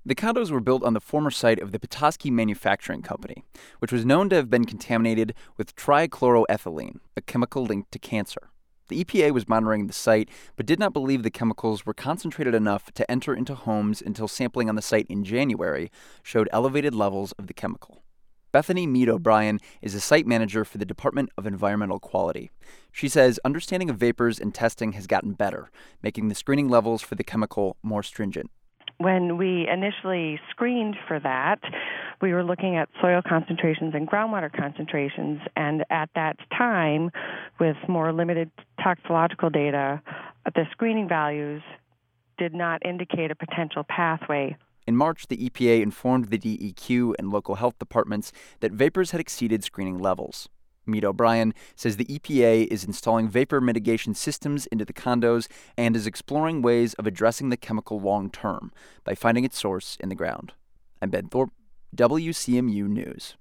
The condos were built on the former site of the Petoskey Manufacturing Company, which was known to have been contaminated with trichloroethylene, a chemical linked to cancer. The EPA was monitoring the site, but did not believe the chemicals were concentrated enough to enter into homes until sampling on the site in January showed elevated levels of the chemical. Bethany Mead O'Brien is a site manager for the Department of Environmental Quality. She says understanding of vapors and testing has gotten better, making the screening levels for the chemical more stringent. When we initially screened for that, we were looking at soil concentrations and groundwater concentrations, and at that time, with more limited toxicological data, the screening values did not indicate a potential pathway. In March, the EPA informed the DEQ and local health departments that vapors had exceeded screening levels. Mead O'Brien says the EPA is installing vapor mitigation systems into the condos and is exploring ways of addressing the chemical long term by finding its source in the ground. I'm Ben Thorpe, WCMU News.